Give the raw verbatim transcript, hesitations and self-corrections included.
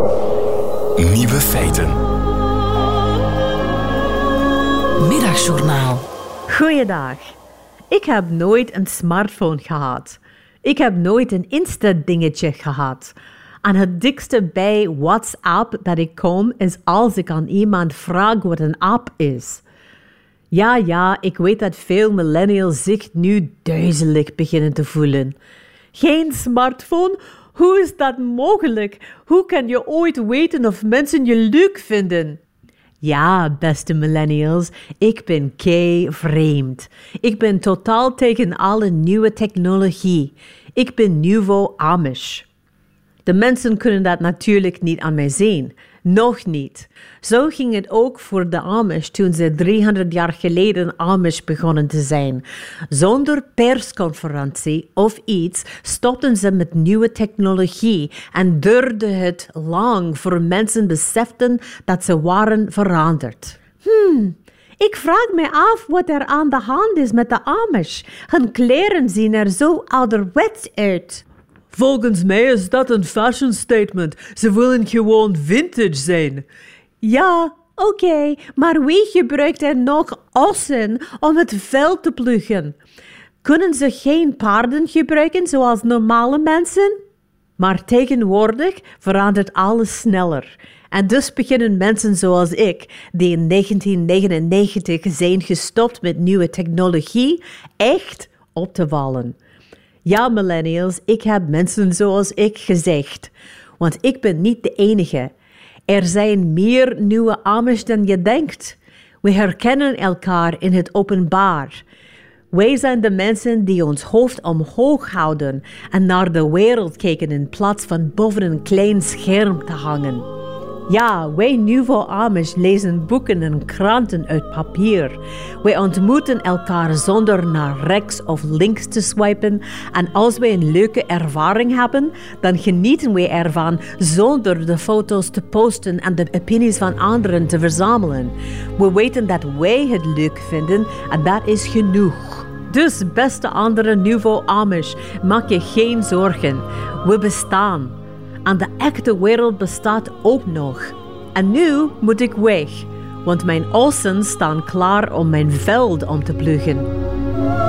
Nieuwe feiten. Middagjournaal. Goeiedag. Ik heb nooit een smartphone gehad. Ik heb nooit een Insta-dingetje gehad. En het dikste bij WhatsApp dat ik kom is als ik aan iemand vraag wat een app is. Ja, ja, ik weet dat veel millennials zich nu duizelig beginnen te voelen. Geen smartphone? Hoe is dat mogelijk? Hoe kan je ooit weten of mensen je leuk vinden? Ja, beste millennials, ik ben kei vreemd. Ik ben totaal tegen alle nieuwe technologie. Ik ben nouveau Amish. De mensen kunnen dat natuurlijk niet aan mij zien. Nog niet. Zo ging het ook voor de Amish toen ze driehonderd jaar geleden Amish begonnen te zijn. Zonder persconferentie of iets stopten ze met nieuwe technologie en duurde het lang voor mensen beseften dat ze waren veranderd. Hmm, ik vraag me af wat er aan de hand is met de Amish. Hun kleren zien er zo ouderwets uit. Volgens mij is dat een fashion statement. Ze willen gewoon vintage zijn. Ja, oké, okay, maar wie gebruikt er nog ossen om het veld te ploegen? Kunnen ze geen paarden gebruiken zoals normale mensen? Maar tegenwoordig verandert alles sneller. En dus beginnen mensen zoals ik, die in negentien negenennegentig zijn gestopt met nieuwe technologie, echt op te vallen. Ja, millennials, ik heb mensen zoals ik gezegd. Want ik ben niet de enige. Er zijn meer nieuwe Amish dan je denkt. We herkennen elkaar in het openbaar. Wij zijn de mensen die ons hoofd omhoog houden en naar de wereld kijken in plaats van boven een klein scherm te hangen. Ja, wij nouveau Amish lezen boeken en kranten uit papier. Wij ontmoeten elkaar zonder naar rechts of links te swipen. En als wij een leuke ervaring hebben, dan genieten wij ervan zonder de foto's te posten en de opinies van anderen te verzamelen. We weten dat wij het leuk vinden en dat is genoeg. Dus, beste andere nouveau Amish, maak je geen zorgen. We bestaan. En de echte wereld bestaat ook nog. En nu moet ik weg, want mijn ossen staan klaar om mijn veld om te ploegen.